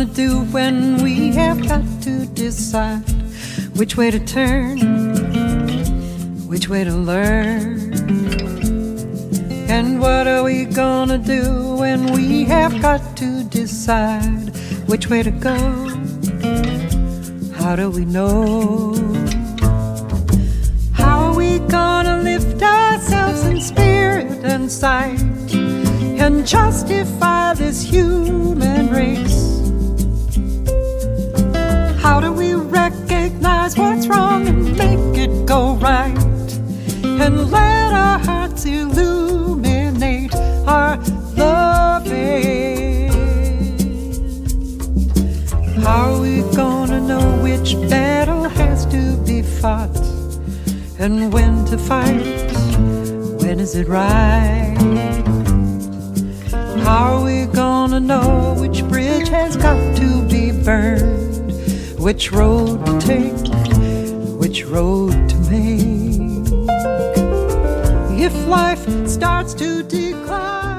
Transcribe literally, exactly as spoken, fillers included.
gonna do when we have got to decide which way to turn, which way to learn? And what are we gonna do when we have got to decide which way to go? How do we know? How are we gonna lift ourselves in spirit and sight and justify this human race? How do we recognize what's wrong and make it go right and let our hearts illuminate our loving? How are we gonna know which battle has to be fought and when to fight? When is it right? How are we gonna know which bridge has got to be burned? Which road to take, which road to make? If life starts to decline,